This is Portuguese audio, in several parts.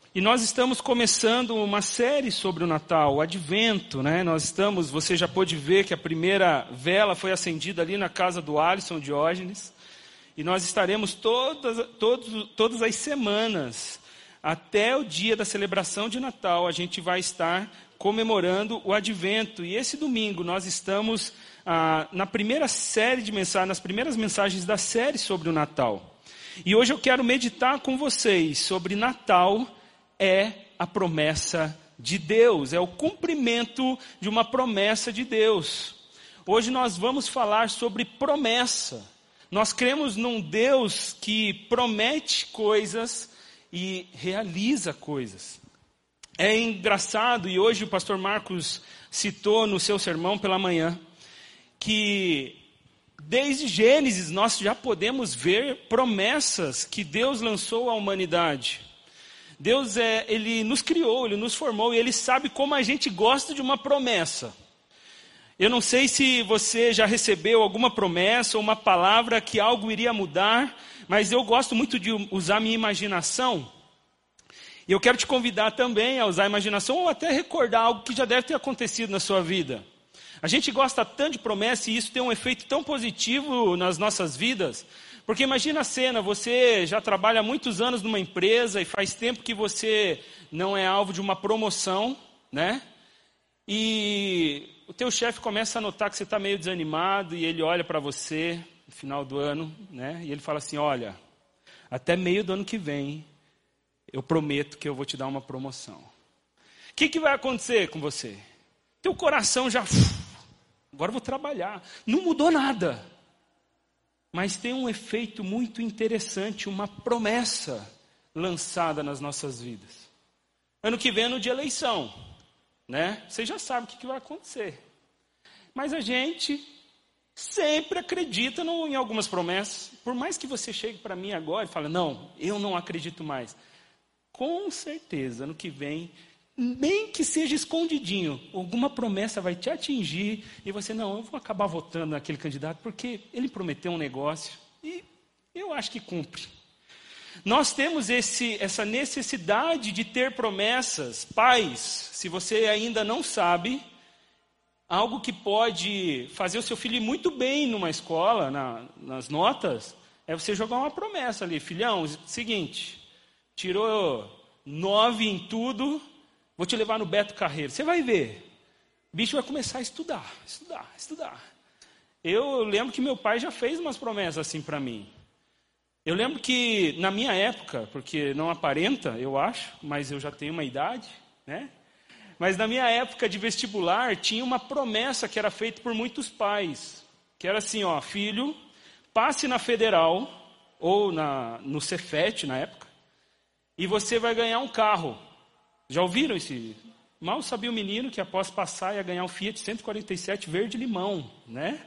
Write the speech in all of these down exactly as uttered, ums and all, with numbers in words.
E nós estamos começando uma série sobre o Natal, o Advento, né? Nós estamos, você já pôde ver que a primeira vela foi acendida ali na casa do Alisson Diógenes. E nós estaremos todas, todos, todas as semanas, até o dia da celebração de Natal, a gente vai estar comemorando o Advento. E esse domingo nós estamos ah, na primeira série de mensagens, nas primeiras mensagens da série sobre o Natal. E hoje eu quero meditar com vocês sobre Natal. É a promessa de Deus, é o cumprimento de uma promessa de Deus. Hoje nós vamos falar sobre promessa. Nós cremos num Deus que promete coisas e realiza coisas. É engraçado, e hoje o pastor Marcos citou no seu sermão pela manhã, que desde Gênesis nós já podemos ver promessas que Deus lançou à humanidade. Deus, é, ele nos criou, Ele nos formou e Ele sabe como a gente gosta de uma promessa. Eu não sei se você já recebeu alguma promessa ou uma palavra que algo iria mudar, mas eu gosto muito de usar minha imaginação. E eu quero te convidar também a usar a imaginação ou até recordar algo que já deve ter acontecido na sua vida. A gente gosta tanto de promessa e isso tem um efeito tão positivo nas nossas vidas. Porque imagina a cena, você já trabalha há muitos anos numa empresa e faz tempo que você não é alvo de uma promoção, né? E o teu chefe começa a notar que você está meio desanimado e ele olha para você no final do ano, né? E ele fala assim, olha, até meio do ano que vem, eu prometo que eu vou te dar uma promoção. O que, que vai acontecer com você? Teu coração já, agora eu vou trabalhar. Não mudou nada. Mas tem um efeito muito interessante, uma promessa lançada nas nossas vidas. Ano que vem é ano de eleição, né? Você já sabe o que vai acontecer. Mas a gente sempre acredita no, em algumas promessas. Por mais que você chegue para mim agora e fale, não, eu não acredito mais. Com certeza, ano que vem, nem que seja escondidinho, alguma promessa vai te atingir e você, não, eu vou acabar votando naquele candidato porque ele prometeu um negócio e eu acho que cumpre. Nós temos esse, essa necessidade de ter promessas. Pais, se você ainda não sabe, algo que pode fazer o seu filho ir muito bem numa escola, na, nas notas, é você jogar uma promessa ali. Filhão, seguinte, tirou nove em tudo, vou te levar no Beto Carreiro. Você vai ver. O bicho vai começar a estudar, estudar, estudar. Eu lembro que meu pai já fez umas promessas assim para mim. Eu lembro que na minha época, porque não aparenta, eu acho, mas eu já tenho uma idade, né? Mas na minha época de vestibular, tinha uma promessa que era feita por muitos pais. Que era assim, ó, filho, passe na Federal, ou na, no Cefet na época, e você vai ganhar um carro. Já ouviram esse? Mal sabia o menino que após passar ia ganhar um Fiat cento e quarenta e sete verde limão, né?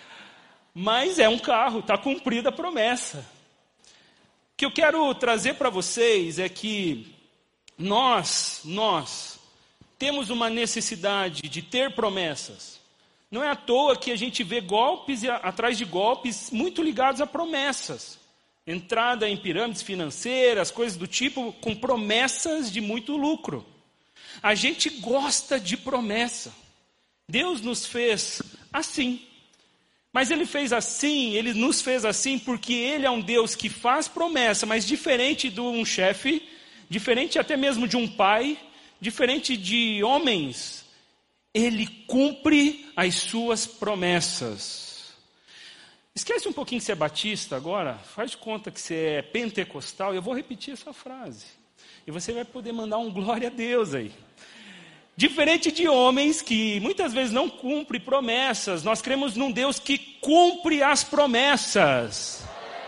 Mas é um carro, está cumprida a promessa. O que eu quero trazer para vocês é que nós, nós, temos uma necessidade de ter promessas. Não é à toa que a gente vê golpes e a, atrás de golpes muito ligados a promessas. Entrada em pirâmides financeiras, coisas do tipo, com promessas de muito lucro. A gente gosta de promessa. Deus nos fez assim. Mas Ele fez assim, Ele nos fez assim porque Ele é um Deus que faz promessa, mas diferente de um chefe, diferente até mesmo de um pai, diferente de homens, Ele cumpre as suas promessas. Esquece um pouquinho que você é batista agora, faz de conta que você é pentecostal, e eu vou repetir essa frase. E você vai poder mandar um glória a Deus aí. Diferente de homens que muitas vezes não cumprem promessas, nós cremos num Deus que cumpre as promessas.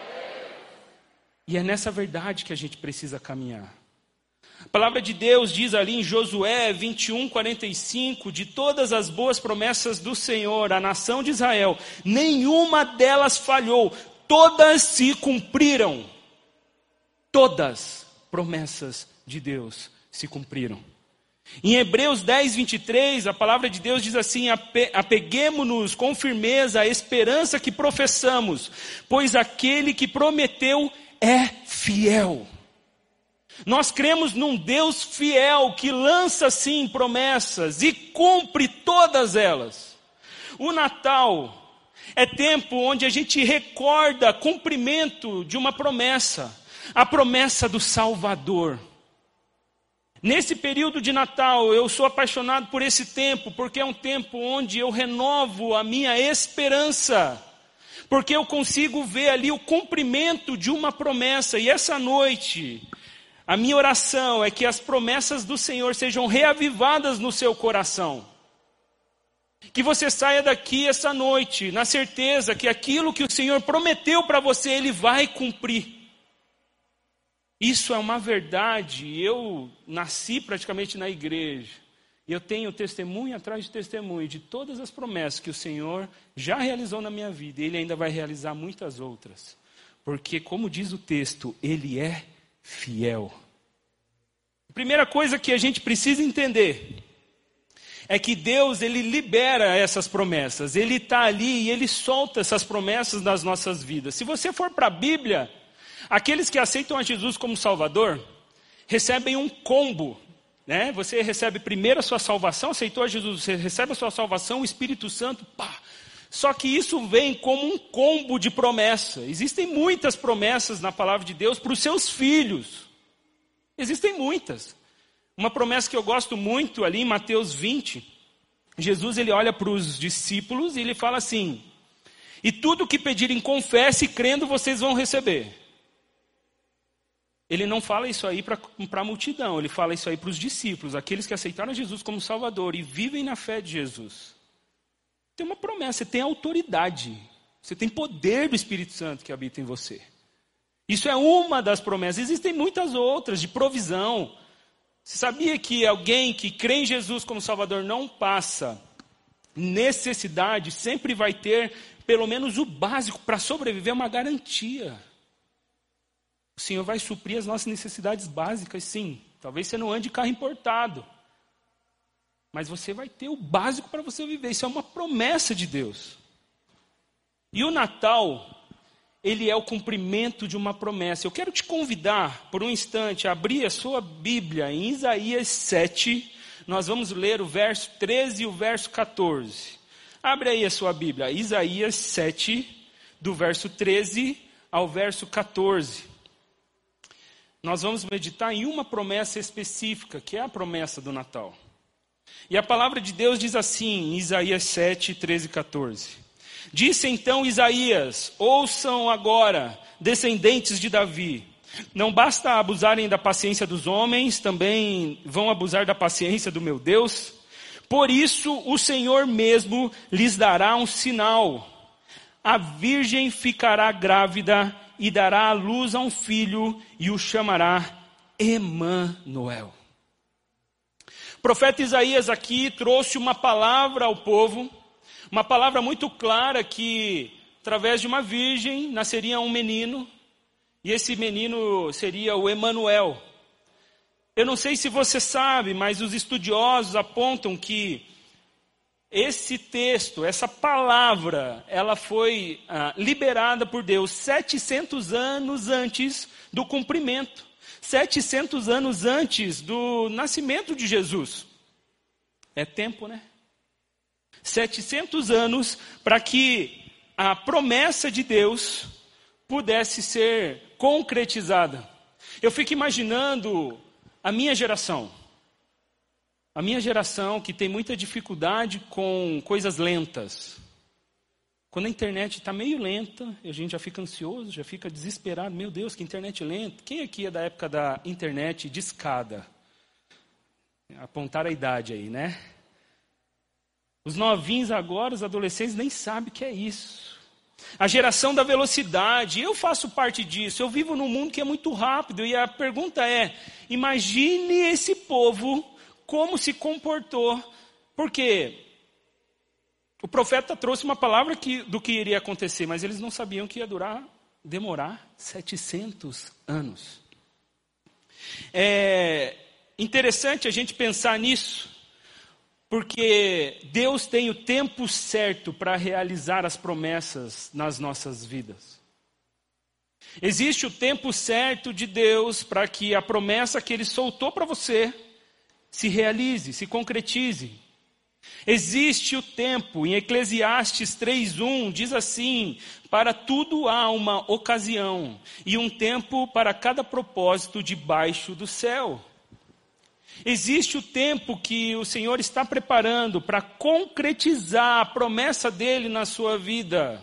E é nessa verdade que a gente precisa caminhar. A palavra de Deus diz ali em Josué vinte e um, quarenta e cinco, de todas as boas promessas do Senhor, a nação de Israel, nenhuma delas falhou, todas se cumpriram. Todas promessas de Deus se cumpriram. Em Hebreus dez, vinte e três, a palavra de Deus diz assim, apeguemo-nos com firmeza à esperança que professamos, pois aquele que prometeu é fiel. Nós cremos num Deus fiel que lança sim promessas e cumpre todas elas. O Natal é tempo onde a gente recorda cumprimento de uma promessa, a promessa do Salvador. Nesse período de Natal, eu sou apaixonado por esse tempo, porque é um tempo onde eu renovo a minha esperança, porque eu consigo ver ali o cumprimento de uma promessa. E essa noite, a minha oração é que as promessas do Senhor sejam reavivadas no seu coração. Que você saia daqui essa noite na certeza que aquilo que o Senhor prometeu para você, Ele vai cumprir. Isso é uma verdade. Eu nasci praticamente na igreja. E eu tenho testemunho atrás de testemunho de todas as promessas que o Senhor já realizou na minha vida. E Ele ainda vai realizar muitas outras. Porque, como diz o texto, Ele é fiel. A primeira coisa que a gente precisa entender é que Deus, Ele libera essas promessas. Ele está ali e Ele solta essas promessas nas nossas vidas. Se você for para a Bíblia, aqueles que aceitam a Jesus como Salvador, recebem um combo, né? Você recebe primeiro a sua salvação, aceitou a Jesus, você recebe a sua salvação, o Espírito Santo, pá. Só que isso vem como um combo de promessa. Existem muitas promessas na palavra de Deus para os seus filhos. Existem muitas. Uma promessa que eu gosto muito ali em Mateus vinte, Jesus ele olha para os discípulos e ele fala assim: e tudo que pedirem confesse, crendo vocês vão receber. Ele não fala isso aí para a multidão, ele fala isso aí para os discípulos, aqueles que aceitaram Jesus como Salvador e vivem na fé de Jesus. Tem uma promessa, você tem autoridade, você tem poder do Espírito Santo que habita em você. Isso é uma das promessas, existem muitas outras, de provisão. Você sabia que alguém que crê em Jesus como Salvador não passa necessidade, sempre vai ter pelo menos o básico para sobreviver, uma garantia. O Senhor vai suprir as nossas necessidades básicas, sim. Talvez você não ande de carro importado, mas você vai ter o básico para você viver. Isso é uma promessa de Deus. E o Natal, ele é o cumprimento de uma promessa. Eu quero te convidar, por um instante, a abrir a sua Bíblia em Isaías sete. Nós vamos ler o verso treze e o verso quatorze. Abre aí a sua Bíblia, Isaías sete, do verso treze ao verso quatorze. Nós vamos meditar em uma promessa específica, que é a promessa do Natal. E a palavra de Deus diz assim, em Isaías sete, treze e quatorze. Disse então Isaías: ouçam agora, descendentes de Davi. Não basta abusarem da paciência dos homens, também vão abusar da paciência do meu Deus. Por isso o Senhor mesmo lhes dará um sinal. A virgem ficará grávida e dará à luz a um filho e o chamará Emanuel. O profeta Isaías aqui trouxe uma palavra ao povo, uma palavra muito clara que, através de uma virgem, nasceria um menino, e esse menino seria o Emanuel. Eu não sei se você sabe, mas os estudiosos apontam que esse texto, essa palavra, ela foi ah, liberada por Deus setecentos anos antes do cumprimento. setecentos anos antes do nascimento de Jesus. É tempo, né? setecentos anos para que a promessa de Deus pudesse ser concretizada. Eu fico imaginando a minha geração. A minha geração que tem muita dificuldade com coisas lentas. Quando a internet está meio lenta, a gente já fica ansioso, já fica desesperado. Meu Deus, que internet lenta. Quem aqui é da época da internet de escada? Apontar a idade aí, né? Os novinhos agora, os adolescentes, nem sabem o que é isso. A geração da velocidade, eu faço parte disso. Eu vivo num mundo que é muito rápido. E a pergunta é, imagine esse povo como se comportou. Porque o profeta trouxe uma palavra que, do que iria acontecer, mas eles não sabiam que ia durar, demorar setecentos anos. É interessante a gente pensar nisso, porque Deus tem o tempo certo para realizar as promessas nas nossas vidas. Existe o tempo certo de Deus para que a promessa que Ele soltou para você se realize, se concretize. Existe o tempo, em Eclesiastes três, um, diz assim: para tudo há uma ocasião, e um tempo para cada propósito debaixo do céu. Existe o tempo que o Senhor está preparando para concretizar a promessa dEle na sua vida.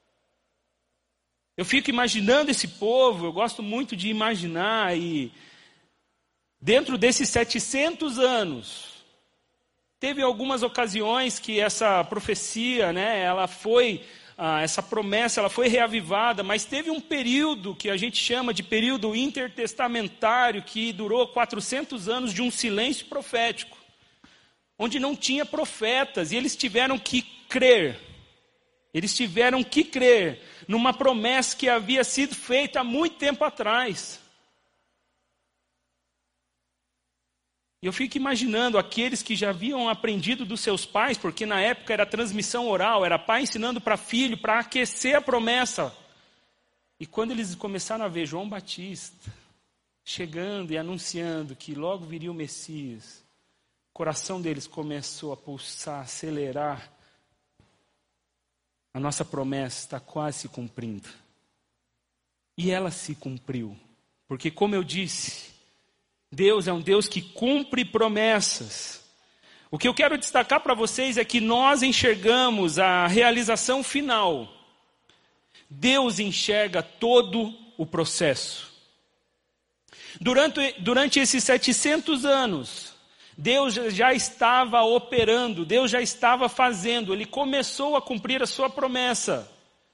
Eu fico imaginando esse povo, eu gosto muito de imaginar, e dentro desses setecentos anos, teve algumas ocasiões que essa profecia, né, ela foi, ah, essa promessa, ela foi reavivada, mas teve um período que a gente chama de período intertestamentário, que durou quatrocentos anos de um silêncio profético, onde não tinha profetas, e eles tiveram que crer, eles tiveram que crer numa promessa que havia sido feita há muito tempo atrás. E eu fico imaginando aqueles que já haviam aprendido dos seus pais, porque na época era transmissão oral, era pai ensinando para filho, para aquecer a promessa. E quando eles começaram a ver João Batista chegando e anunciando que logo viria o Messias, o coração deles começou a pulsar, a acelerar. A nossa promessa está quase se cumprindo. E ela se cumpriu. Porque, como eu disse, Deus é um Deus que cumpre promessas. O que eu quero destacar para vocês é que nós enxergamos a realização final. Deus enxerga todo o processo. Durante, durante esses setecentos anos, Deus já estava operando, Deus já estava fazendo, Ele começou a cumprir a sua promessa.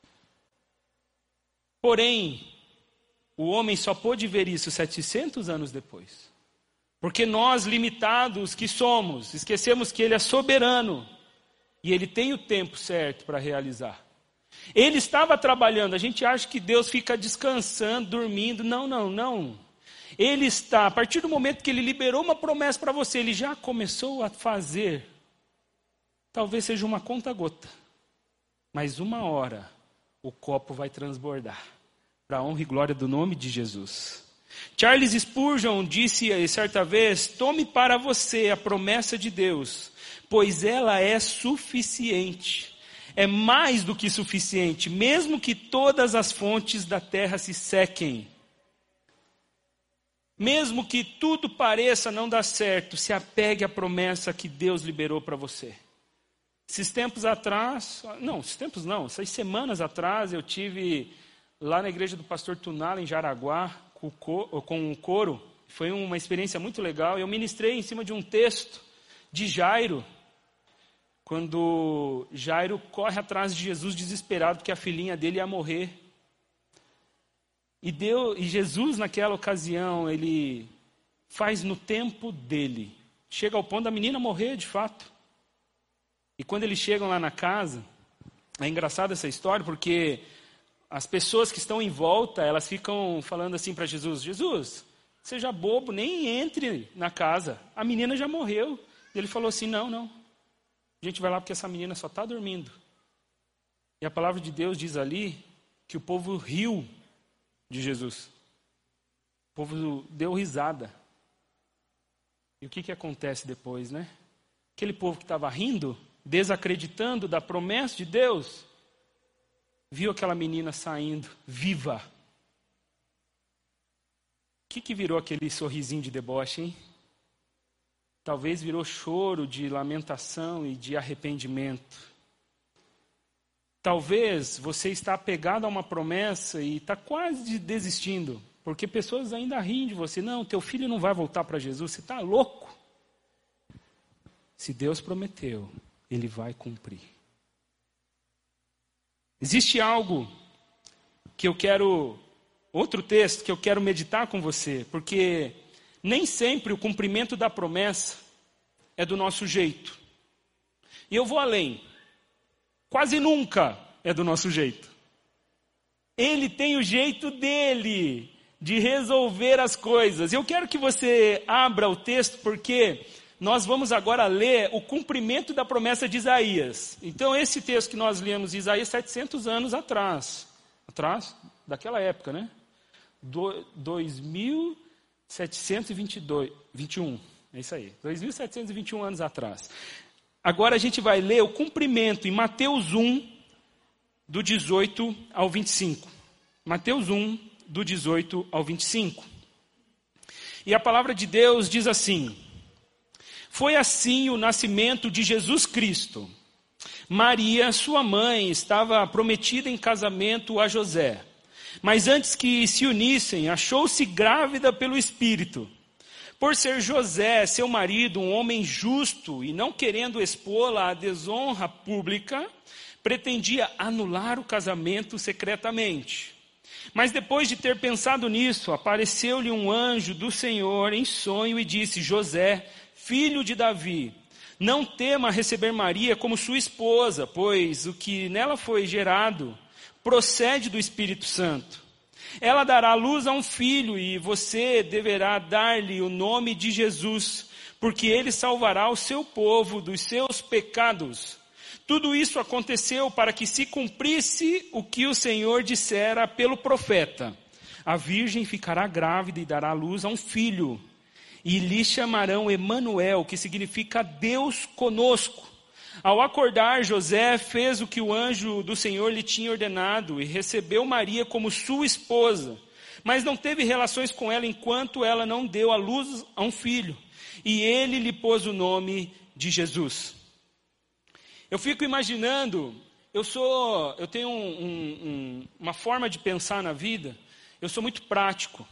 Porém, o homem só pôde ver isso setecentos anos depois. Porque nós, limitados que somos, esquecemos que Ele é soberano e Ele tem o tempo certo para realizar. Ele estava trabalhando, a gente acha que Deus fica descansando, dormindo. Não, não, não. Ele está, a partir do momento que Ele liberou uma promessa para você, Ele já começou a fazer. Talvez seja uma conta-gota, mas uma hora o copo vai transbordar, para a honra e glória do nome de Jesus. Charles Spurgeon disse certa vez: tome para você a promessa de Deus, pois ela é suficiente. É mais do que suficiente, mesmo que todas as fontes da terra se sequem. Mesmo que tudo pareça não dar certo, se apegue à promessa que Deus liberou para você. Esses tempos atrás, não, esses tempos não, essas semanas atrás eu tive lá na igreja do pastor Tunala, em Jaraguá, com o coro. Foi uma experiência muito legal. Eu ministrei em cima de um texto de Jairo, quando Jairo corre atrás de Jesus desesperado, porque a filhinha dele ia morrer. E, Deus, e Jesus, naquela ocasião, Ele faz no tempo dele. Chega ao ponto da menina morrer, de fato. E quando eles chegam lá na casa, é engraçada essa história, porque as pessoas que estão em volta, elas ficam falando assim para Jesus: Jesus, seja bobo, nem entre na casa, a menina já morreu. E ele falou assim: não, não, a gente vai lá porque essa menina só está dormindo. E a palavra de Deus diz ali que o povo riu de Jesus. O povo deu risada. E o que, que acontece depois, né? Aquele povo que estava rindo, desacreditando da promessa de Deus, viu aquela menina saindo viva. O que, que virou aquele sorrisinho de deboche, hein? Talvez virou choro de lamentação e de arrependimento. Talvez você está apegado a uma promessa e está quase desistindo, porque pessoas ainda riem de você. Não, teu filho não vai voltar para Jesus, você está louco. Se Deus prometeu, Ele vai cumprir. Existe algo que eu quero, outro texto que eu quero meditar com você, porque nem sempre o cumprimento da promessa é do nosso jeito. E eu vou além. Quase nunca é do nosso jeito. Ele tem o jeito dele de resolver as coisas. Eu quero que você abra o texto, porque nós vamos agora ler o cumprimento da promessa de Isaías. Então, esse texto que nós lemos, Isaías, setecentos anos atrás. Atrás daquela época, né? dois mil setecentos e vinte e um. É isso aí, dois mil setecentos e vinte e um anos atrás. Agora a gente vai ler o cumprimento em Mateus um, do dezoito ao vinte e cinco. Mateus um, do dezoito ao vinte e cinco. E a palavra de Deus diz assim: foi assim o nascimento de Jesus Cristo. Maria, sua mãe, estava prometida em casamento a José. Mas antes que se unissem, achou-se grávida pelo Espírito. Por ser José, seu marido, um homem justo e não querendo expô-la à desonra pública, pretendia anular o casamento secretamente. Mas depois de ter pensado nisso, apareceu-lhe um anjo do Senhor em sonho e disse: José, filho de Davi, não tema receber Maria como sua esposa, pois o que nela foi gerado procede do Espírito Santo. Ela dará luz a um filho e você deverá dar-lhe o nome de Jesus, porque ele salvará o seu povo dos seus pecados. Tudo isso aconteceu para que se cumprisse o que o Senhor dissera pelo profeta: a virgem ficará grávida e dará luz a um filho, e lhe chamarão Emanuel, que significa Deus conosco. Ao acordar, José fez o que o anjo do Senhor lhe tinha ordenado e recebeu Maria como sua esposa, mas não teve relações com ela enquanto ela não deu à luz a um filho, e ele lhe pôs o nome de Jesus. Eu fico imaginando, eu sou, eu tenho um, um, um, uma forma de pensar na vida, eu sou muito prático.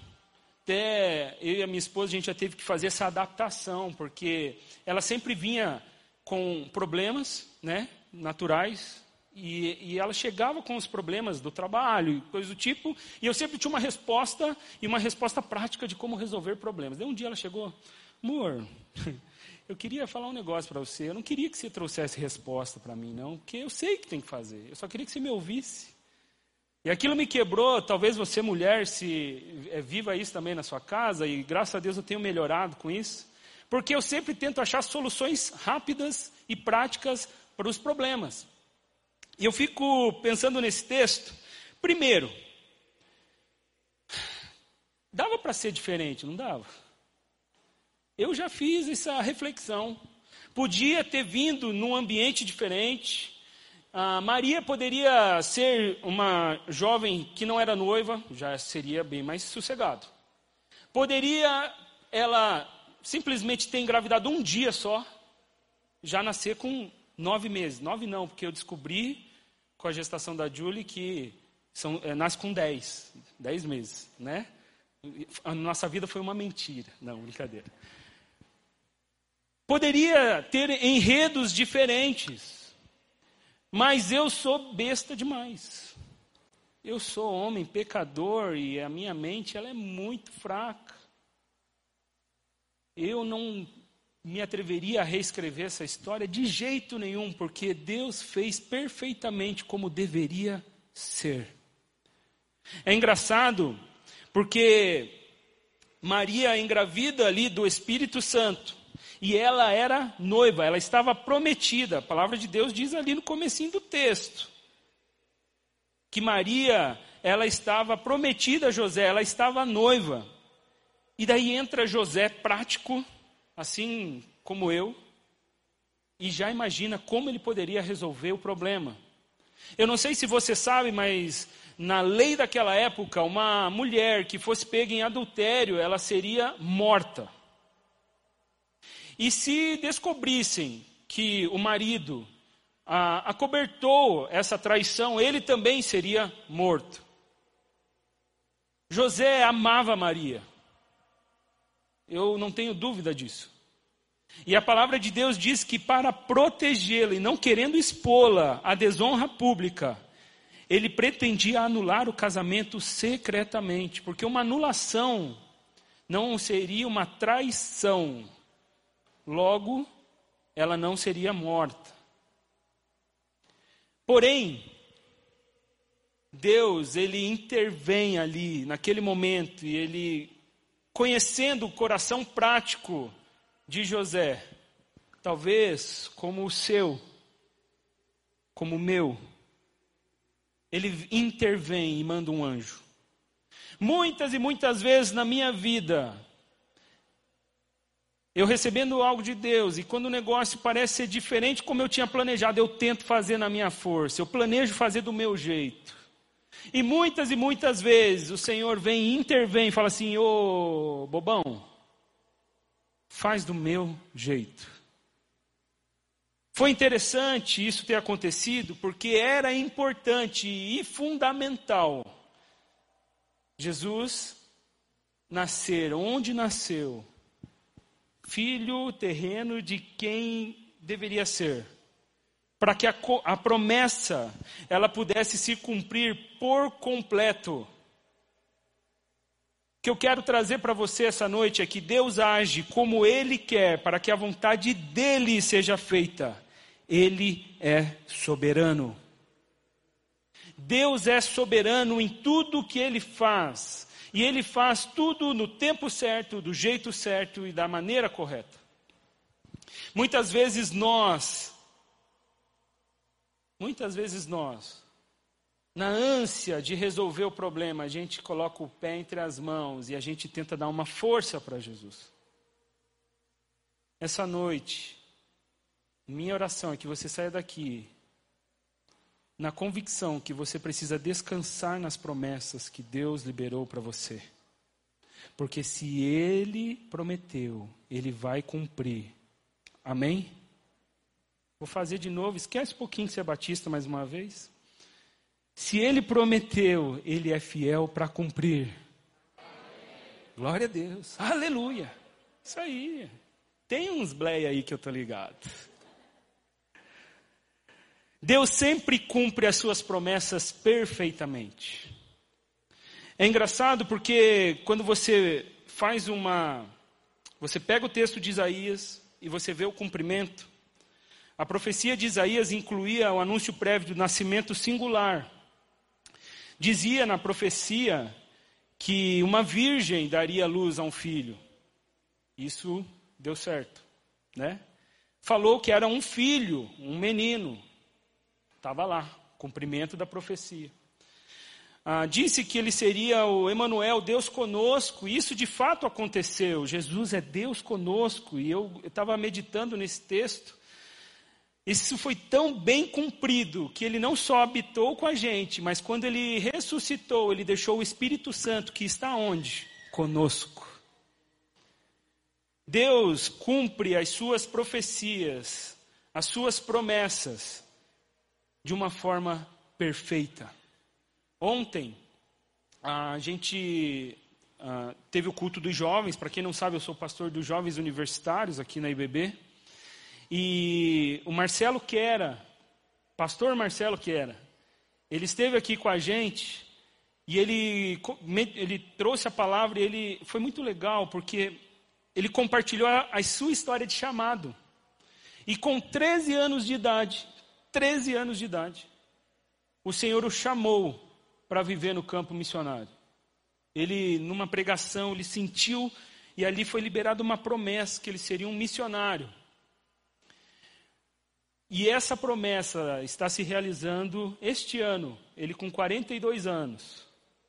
Até eu e a minha esposa, a gente já teve que fazer essa adaptação, porque ela sempre vinha com problemas, né, naturais, e, e ela chegava com os problemas do trabalho, e coisas do tipo, e eu sempre tinha uma resposta, e uma resposta prática de como resolver problemas. Daí um dia ela chegou: amor, eu queria falar um negócio para você, eu não queria que você trouxesse resposta para mim, não, porque eu sei o que tem que fazer, eu só queria que você me ouvisse. E aquilo me quebrou. Talvez você, mulher, se é, viva isso também na sua casa, e graças a Deus eu tenho melhorado com isso, porque eu sempre tento achar soluções rápidas e práticas para os problemas. E eu fico pensando nesse texto. Primeiro, dava para ser diferente, não dava? Eu já fiz essa reflexão. Podia ter vindo num ambiente diferente. A Maria poderia ser uma jovem que não era noiva, já seria bem mais sossegado. Poderia ela simplesmente ter engravidado um dia só, já nascer com nove meses. Nove não, porque eu descobri com a gestação da Julie que são, é, nasce com dez. Dez meses, né? A nossa vida foi uma mentira. Não, brincadeira. Poderia ter enredos diferentes, mas eu sou besta demais. Eu sou homem pecador e a minha mente ela é muito fraca. Eu não me atreveria a reescrever essa história de jeito nenhum, porque Deus fez perfeitamente como deveria ser. É engraçado, porque Maria engravida ali do Espírito Santo, e ela era noiva, ela estava prometida. A palavra de Deus diz ali no comecinho do texto, que Maria, ela estava prometida a José, ela estava noiva. E daí entra José prático, assim como eu, e já imagina como ele poderia resolver o problema. Eu não sei se você sabe, mas na lei daquela época, uma mulher que fosse pega em adultério, ela seria morta. E se descobrissem que o marido ah, acobertou essa traição, ele também seria morto. José amava Maria. Eu não tenho dúvida disso. E a palavra de Deus diz que para protegê-la e não querendo expô-la à desonra pública, ele pretendia anular o casamento secretamente, porque uma anulação não seria uma traição. Logo, ela não seria morta. Porém, Deus, ele intervém ali, naquele momento, e ele, conhecendo o coração prático de José, talvez como o seu, como o meu, ele intervém e manda um anjo. Muitas e muitas vezes na minha vida, eu recebendo algo de Deus, e quando o negócio parece ser diferente como eu tinha planejado, eu tento fazer na minha força, eu planejo fazer do meu jeito. E muitas e muitas vezes o Senhor vem e intervém e fala assim: ô bobão, faz do meu jeito. Foi interessante isso ter acontecido, porque era importante e fundamental Jesus nascer onde nasceu, filho terreno de quem deveria ser, para que a, a promessa ela pudesse se cumprir por completo. O que eu quero trazer para você essa noite é que Deus age como Ele quer, para que a vontade dEle seja feita. Ele é soberano. Deus é soberano em tudo o que Ele faz. E Ele faz tudo no tempo certo, do jeito certo e da maneira correta. Muitas vezes nós, muitas vezes nós, na ânsia de resolver o problema, a gente coloca o pé entre as mãos e a gente tenta dar uma força para Jesus. Essa noite, minha oração é que você saia daqui na convicção que você precisa descansar nas promessas que Deus liberou para você. Porque se Ele prometeu, Ele vai cumprir. Amém? Vou fazer de novo, esquece um pouquinho de ser batista mais uma vez. Se Ele prometeu, Ele é fiel para cumprir. Glória a Deus, aleluia. Isso aí, tem uns bleia aí que eu tô ligado. Deus sempre cumpre as suas promessas perfeitamente. É engraçado porque quando você faz uma... Você pega o texto de Isaías e você vê o cumprimento. A profecia de Isaías incluía o anúncio prévio do nascimento singular. Dizia na profecia que uma virgem daria luz a um filho. Isso deu certo, né? Falou que era um filho, um menino. Estava lá, cumprimento da profecia. Ah, disse que ele seria o Emanuel, Deus conosco. Isso de fato aconteceu. Jesus é Deus conosco. E eu estava meditando nesse texto. Isso foi tão bem cumprido que ele não só habitou com a gente, mas quando ele ressuscitou, ele deixou o Espírito Santo, que está onde? Conosco. Deus cumpre as suas profecias, as suas promessas, de uma forma perfeita. Ontem, a gente uh, teve o culto dos jovens. Para quem não sabe, eu sou pastor dos jovens universitários aqui na I B B. E o Marcelo Quera, pastor Marcelo Quera, ele esteve aqui com a gente e ele, ele trouxe a palavra e ele foi muito legal porque ele compartilhou a, a sua história de chamado. E com treze anos de idade, treze anos de idade, o Senhor o chamou para viver no campo missionário. Ele, numa pregação, ele sentiu e ali foi liberada uma promessa que ele seria um missionário. E essa promessa está se realizando este ano, ele com quarenta e dois anos.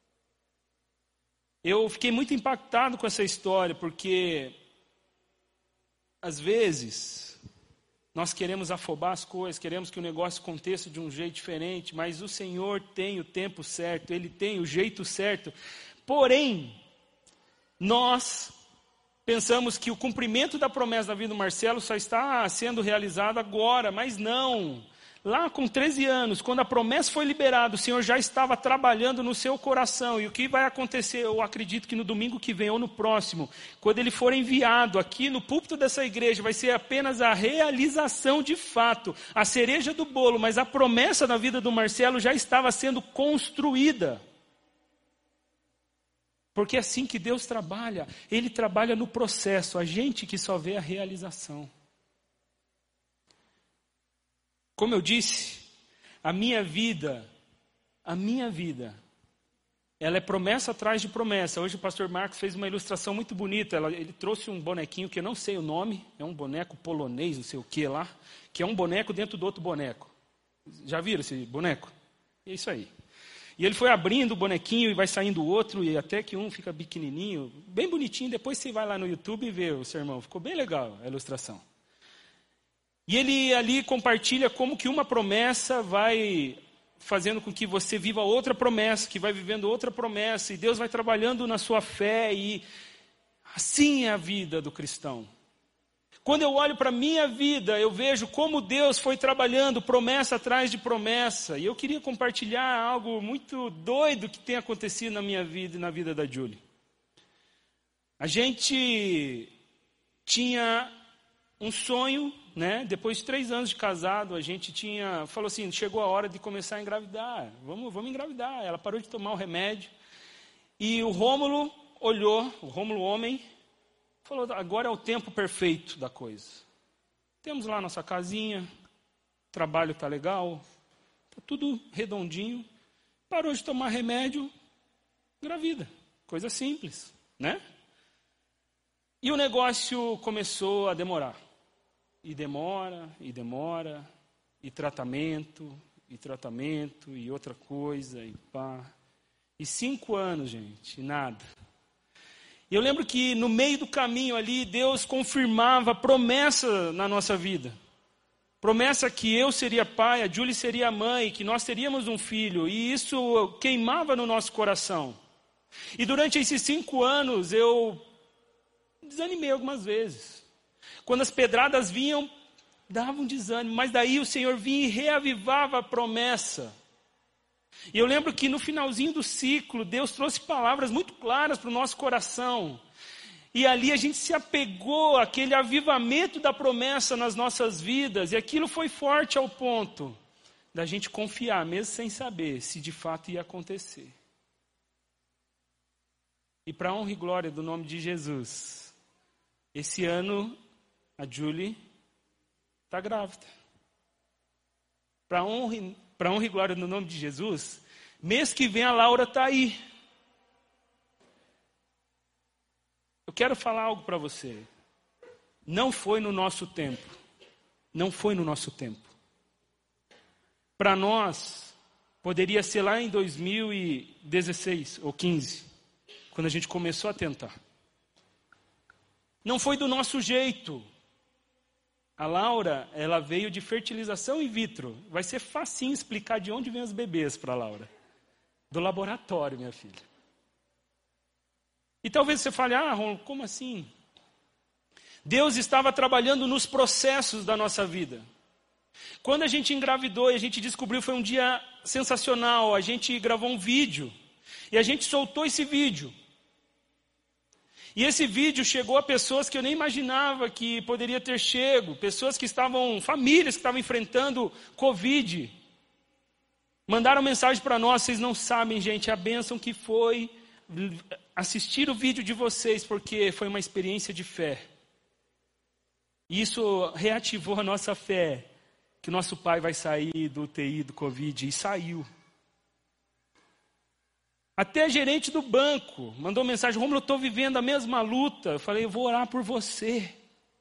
Eu fiquei muito impactado com essa história, porque às vezes nós queremos afobar as coisas, queremos que o negócio aconteça de um jeito diferente, mas o Senhor tem o tempo certo, Ele tem o jeito certo. Porém, nós pensamos que o cumprimento da promessa da vida do Marcelo só está sendo realizado agora, mas não. Lá com treze anos, quando a promessa foi liberada, o Senhor já estava trabalhando no seu coração. E o que vai acontecer, eu acredito que no domingo que vem ou no próximo, quando ele for enviado aqui no púlpito dessa igreja, vai ser apenas a realização de fato, a cereja do bolo, mas a promessa da vida do Marcelo já estava sendo construída. Porque é assim que Deus trabalha. Ele trabalha no processo, a gente que só vê a realização. Como eu disse, a minha vida, a minha vida, ela é promessa atrás de promessa. Hoje o pastor Marcos fez uma ilustração muito bonita. Ela, ele trouxe um bonequinho que eu não sei o nome, é um boneco polonês, não sei o que lá, que é um boneco dentro do outro boneco. Já viram esse boneco? É isso aí. E ele foi abrindo o bonequinho e vai saindo o outro, e até que um fica pequenininho, bem bonitinho. Depois você vai lá no YouTube e vê o sermão. Ficou bem legal a ilustração. E ele ali compartilha como que uma promessa vai fazendo com que você viva outra promessa, que vai vivendo outra promessa, e Deus vai trabalhando na sua fé, e assim é a vida do cristão. Quando eu olho para a minha vida, eu vejo como Deus foi trabalhando promessa atrás de promessa. E eu queria compartilhar algo muito doido que tem acontecido na minha vida e na vida da Julie. A gente tinha um sonho, né? Depois de três anos de casado, a gente tinha, falou assim, chegou a hora de começar a engravidar. Vamos, vamos engravidar. Ela parou de tomar o remédio. E o Rômulo olhou, o Rômulo homem, falou, agora é o tempo perfeito da coisa. Temos lá nossa casinha, o trabalho está legal, está tudo redondinho. Parou de tomar remédio, engravida. Coisa simples, né? E o negócio começou a demorar. E demora, e demora, e tratamento, e tratamento, e outra coisa, e pá. E cinco anos, gente, nada. E eu lembro que no meio do caminho ali, Deus confirmava promessa na nossa vida. Promessa que eu seria pai, a Julie seria mãe, que nós teríamos um filho. E isso queimava no nosso coração. E durante esses cinco anos, eu desanimei algumas vezes. Quando as pedradas vinham, dava um desânimo. Mas daí o Senhor vinha e reavivava a promessa. E eu lembro que no finalzinho do ciclo, Deus trouxe palavras muito claras para o nosso coração. E ali a gente se apegou àquele avivamento da promessa nas nossas vidas. E aquilo foi forte ao ponto da gente confiar, mesmo sem saber se de fato ia acontecer. E para a honra e glória do nome de Jesus, esse ano a Julie está grávida. Para a honra e Para honra e glória no nome de Jesus, mês que vem a Laura está aí. Eu quero falar algo para você. Não foi no nosso tempo. Não foi no nosso tempo. Para nós, poderia ser lá em dois mil e dezesseis ou quinze, quando a gente começou a tentar. Não foi do nosso jeito. A Laura, ela veio de fertilização in vitro. Vai ser facinho explicar de onde vem os bebês para a Laura. Do laboratório, minha filha. E talvez você fale, ah, Ron, como assim? Deus estava trabalhando nos processos da nossa vida. Quando a gente engravidou e a gente descobriu, foi um dia sensacional. A gente gravou um vídeo. E a gente soltou esse vídeo. E esse vídeo chegou a pessoas que eu nem imaginava que poderia ter chego. Pessoas que estavam, famílias que estavam enfrentando Covid. Mandaram mensagem para nós, vocês não sabem, gente, a bênção que foi assistir o vídeo de vocês, porque foi uma experiência de fé. E isso reativou a nossa fé, que nosso pai vai sair do U T I, do Covid, e saiu. Até gerente do banco mandou mensagem, Rômulo, eu estou vivendo a mesma luta. Eu falei, eu vou orar por você.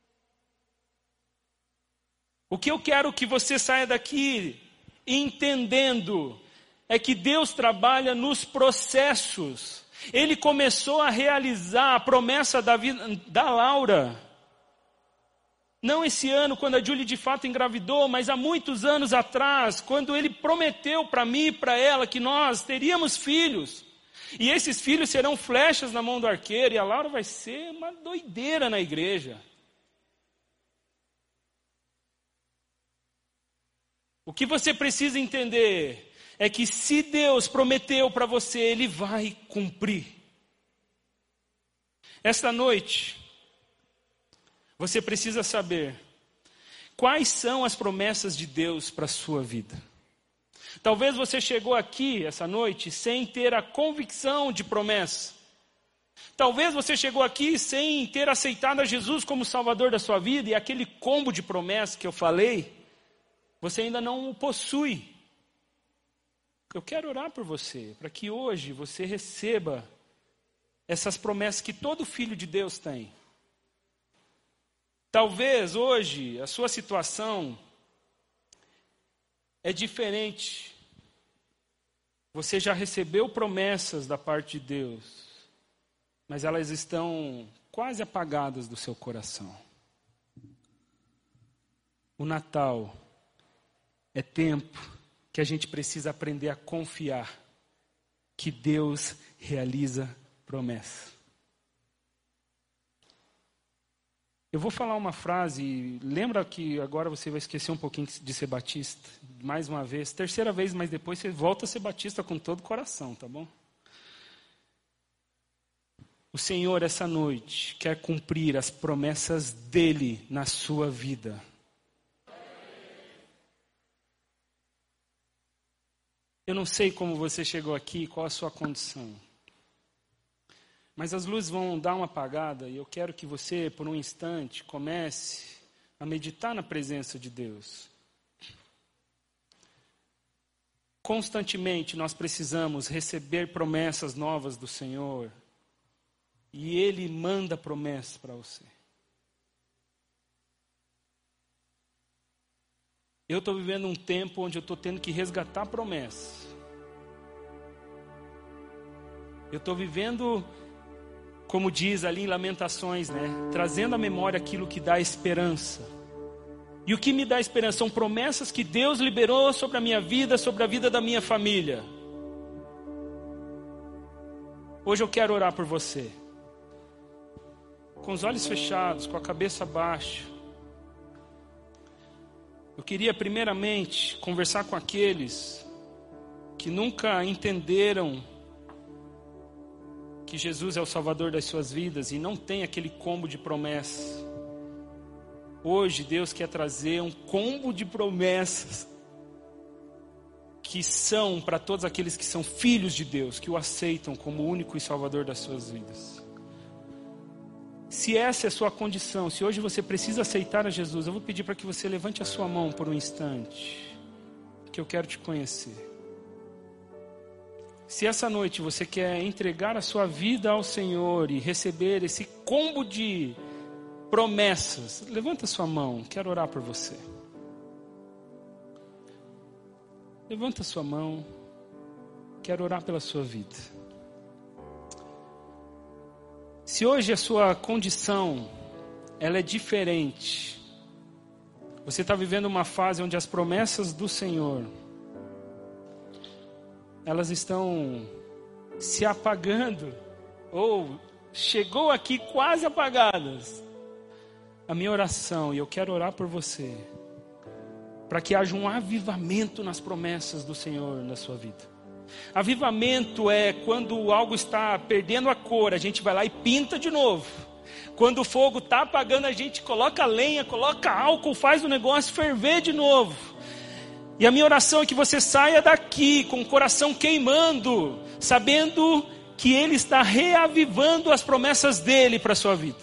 O que eu quero que você saia daqui entendendo é que Deus trabalha nos processos. Ele começou a realizar a promessa da, vida, da Laura. Não esse ano, quando a Julie de fato engravidou, mas há muitos anos atrás, quando ele prometeu para mim e para ela que nós teríamos filhos. E esses filhos serão flechas na mão do arqueiro, e a Laura vai ser uma doideira na igreja. O que você precisa entender é que se Deus prometeu para você, Ele vai cumprir. Esta noite, você precisa saber quais são as promessas de Deus para a sua vida. Talvez você chegou aqui essa noite sem ter a convicção de promessa. Talvez você chegou aqui sem ter aceitado a Jesus como Salvador da sua vida, e aquele combo de promessas que eu falei, você ainda não o possui. Eu quero orar por você, para que hoje você receba essas promessas que todo filho de Deus tem. Talvez hoje a sua situação é diferente. Você já recebeu promessas da parte de Deus, mas elas estão quase apagadas do seu coração. O Natal é tempo que a gente precisa aprender a confiar que Deus realiza promessas. Eu vou falar uma frase, lembra que agora você vai esquecer um pouquinho de ser batista, mais uma vez, terceira vez, mas depois você volta a ser batista com todo o coração, tá bom? O Senhor, essa noite, quer cumprir as promessas dEle na sua vida. Eu não sei como você chegou aqui, qual a sua condição. Mas as luzes vão dar uma apagada e eu quero que você, por um instante, comece a meditar na presença de Deus. Constantemente nós precisamos receber promessas novas do Senhor. E Ele manda promessas para você. Eu estou vivendo um tempo onde eu estou tendo que resgatar promessas. Eu estou vivendo, como diz ali em Lamentações, né? Trazendo à memória aquilo que dá esperança. E o que me dá esperança são promessas que Deus liberou sobre a minha vida, sobre a vida da minha família. Hoje eu quero orar por você. Com os olhos fechados, com a cabeça baixa. Eu queria primeiramente conversar com aqueles que nunca entenderam que Jesus é o Salvador das suas vidas e não tem aquele combo de promessas. Hoje Deus quer trazer um combo de promessas que são para todos aqueles que são filhos de Deus, que o aceitam como o único e Salvador das suas vidas. Se essa é a sua condição, se hoje você precisa aceitar a Jesus, eu vou pedir para que você levante a sua mão por um instante, que eu quero te conhecer. Se essa noite você quer entregar a sua vida ao Senhor e receber esse combo de promessas, levanta a sua mão, quero orar por você. Levanta a sua mão, quero orar pela sua vida. Se hoje a sua condição ela é diferente, você está vivendo uma fase onde as promessas do Senhor elas estão se apagando, ou chegou aqui quase apagadas. A minha oração, e eu quero orar por você, para que haja um avivamento nas promessas do Senhor na sua vida. Avivamento é quando algo está perdendo a cor, a gente vai lá e pinta de novo. Quando o fogo está apagando, a gente coloca lenha, coloca álcool, faz o negócio ferver de novo. E a minha oração é que você saia daqui com o coração queimando, sabendo que Ele está reavivando as promessas dEle para a sua vida.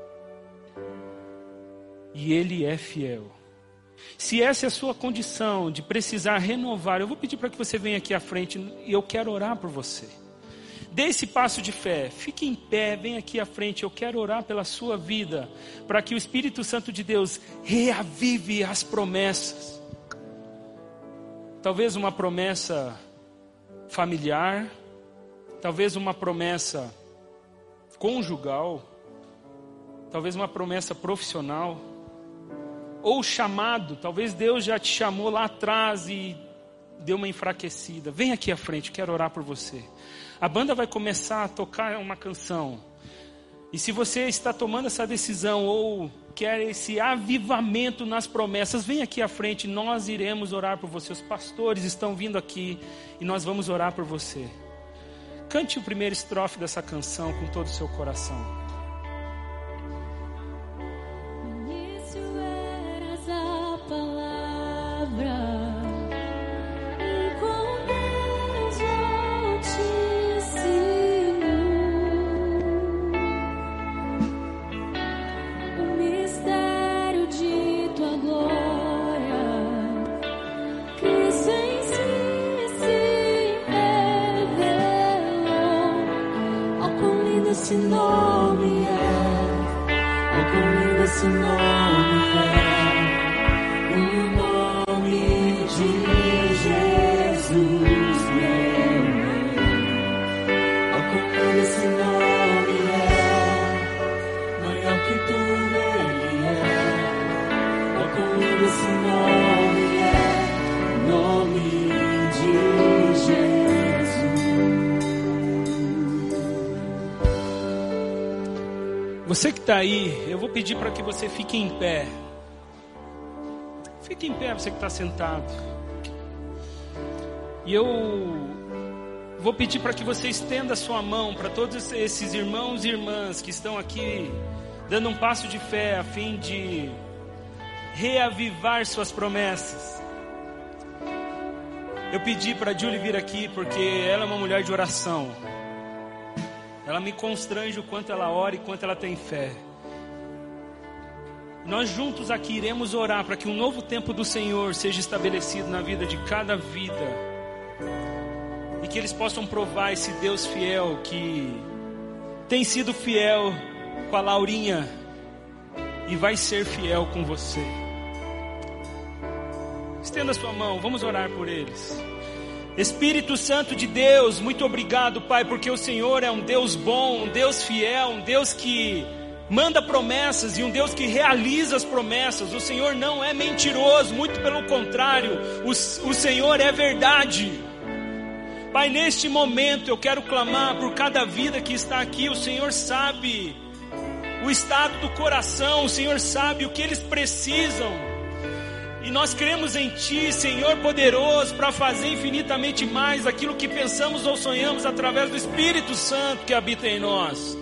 E Ele é fiel. Se essa é a sua condição de precisar renovar, eu vou pedir para que você venha aqui à frente e eu quero orar por você. Dê esse passo de fé, fique em pé, venha aqui à frente, eu quero orar pela sua vida, para que o Espírito Santo de Deus reavive as promessas. Talvez uma promessa familiar, talvez uma promessa conjugal, talvez uma promessa profissional, ou chamado, talvez Deus já te chamou lá atrás e deu uma enfraquecida. Vem aqui à frente, quero orar por você. A banda vai começar a tocar uma canção. E se você está tomando essa decisão ou quer esse avivamento nas promessas, vem aqui à frente, nós iremos orar por você. Os pastores estão vindo aqui e nós vamos orar por você. Cante o primeiro estrofe dessa canção com todo o seu coração. No início eras a palavra. Esse nome esse nome é nome de Jesus. Você que está aí, eu vou pedir para que você fique em pé. Fique em pé, você que está sentado. E eu vou pedir para que você estenda a sua mão para todos esses irmãos e irmãs que estão aqui dando um passo de fé a fim de reavivar suas promessas. Eu pedi para a Julie vir aqui porque ela é uma mulher de oração. Ela me constrange o quanto ela ora e quanto ela tem fé. Nós juntos aqui iremos orar para que um novo tempo do Senhor seja estabelecido na vida de cada vida. E que eles possam provar esse Deus fiel que tem sido fiel com a Laurinha e vai ser fiel com você. Estenda sua mão, vamos orar por eles. Espírito Santo de Deus, muito obrigado, Pai, porque o Senhor é um Deus bom, um Deus fiel, um Deus que manda promessas e um Deus que realiza as promessas. O Senhor não é mentiroso, muito pelo contrário, o, o Senhor é verdade. Pai, neste momento eu quero clamar por cada vida que está aqui. O Senhor sabe o estado do coração, o Senhor sabe o que eles precisam. E nós cremos em Ti, Senhor poderoso, para fazer infinitamente mais aquilo que pensamos ou sonhamos através do Espírito Santo que habita em nós.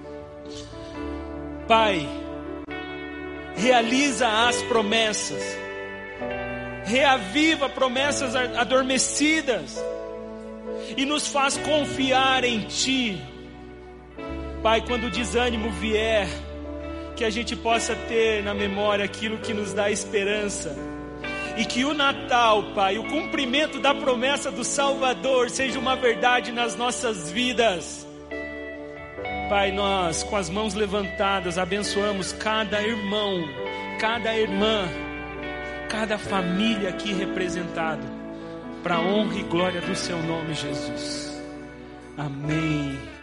Pai, realiza as promessas, reaviva promessas adormecidas e nos faz confiar em Ti. Pai, quando o desânimo vier, que a gente possa ter na memória aquilo que nos dá esperança. E que o Natal, Pai, o cumprimento da promessa do Salvador seja uma verdade nas nossas vidas. Pai, nós com as mãos levantadas abençoamos cada irmão, cada irmã, cada família aqui representada, para a honra e glória do Seu nome, Jesus. Amém.